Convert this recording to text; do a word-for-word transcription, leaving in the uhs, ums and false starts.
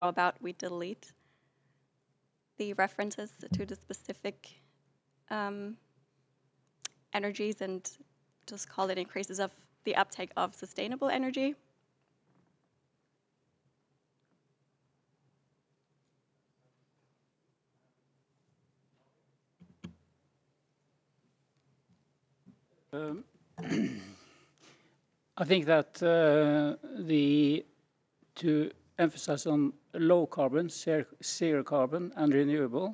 about we delete the references to the specific um, energies and just call it increases of the uptake of sustainable energy. Um, I think that uh, the to emphasize on low carbon, zero carbon, and renewable